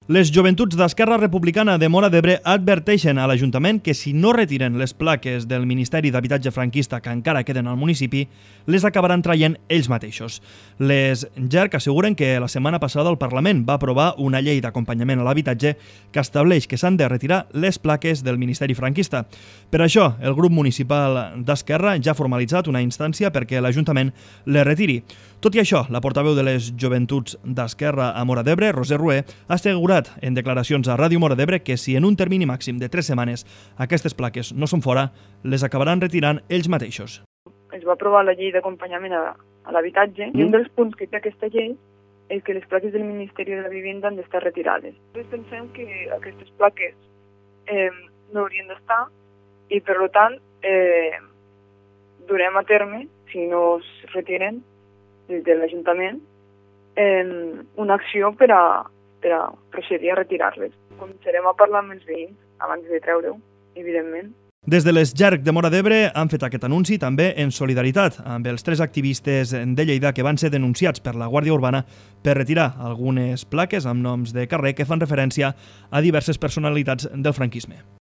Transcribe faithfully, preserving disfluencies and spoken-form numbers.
Les joventuts d'Esquerra Republicana de Móra d'Ebre adverteixen a l'Ajuntament que si no retiren les plaques del Ministeri d'Habitatge franquista que encara queden al municipi, les acabaran traient ells mateixos. Les G E R C asseguren que la setmana passada el Parlament va aprovar una llei d'acompanyament a l'habitatge que estableix que s'han de retirar les plaques del Ministeri franquista. Per això, el grup municipal d'Esquerra ja ha formalitzat una instància perquè l'Ajuntament les retiri. Tot i això, la portaveu de les joventuts d'Esquerra a Móra d'Ebre, Roser Rué, ha assegurat en declaracions a Ràdio Móra d'Ebre que si en un termini màxim de tres setmanes aquestes plaques no són fora, les acabaran retirant ells mateixos. Es va aprovar la llei d'acompanyament a, a l'habitatge mm. i un dels punts que té aquesta llei és que les plaques del Ministeri de la Vivenda han d'estar retirades. Nosaltres pensem que aquestes plaques eh, no haurien d'estar i, per tant, eh, durem a terme, si no es retiren des de l'Ajuntament, eh, una acció per a, per a procedir a retirar-les. Començarem a parlar amb els veïns abans de treure-ho, evidentment. Des de les G E R C de Móra d'Ebre han fet aquest anunci també en solidaritat amb els tres activistes de Lleida que van ser denunciats per la Guàrdia Urbana per retirar algunes plaques amb noms de carrer que fan referència a diverses personalitats del franquisme.